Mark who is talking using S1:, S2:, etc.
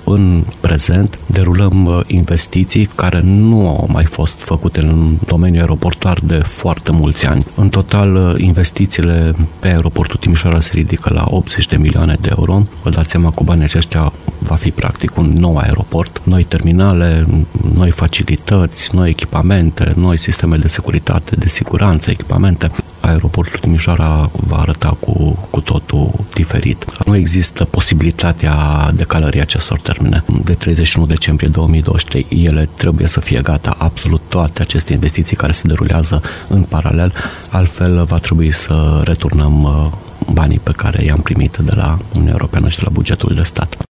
S1: în prezent derulăm investiții care nu au mai fost făcute în domeniul aeroportuar de foarte mulți ani. În total, investițiile pe aeroportul Timișoara se ridică la 80 de milioane de euro. Vă dați seama, cu banii aceștia va fi practic un nou aeroport, noi terminale, noi facilități, noi echipamente, noi sisteme de securitate, de siguranță, echipamente. Aeroportul Timișoara va arăta cu totul diferit. Nu există posibilitatea decalării acestor termene. De 31 decembrie 2023, ele trebuie să fie gata, absolut toate aceste investiții care se derulează în paralel, altfel va trebui să returnăm banii pe care i-am primit de la Uniunea Europeană și de la bugetul de stat.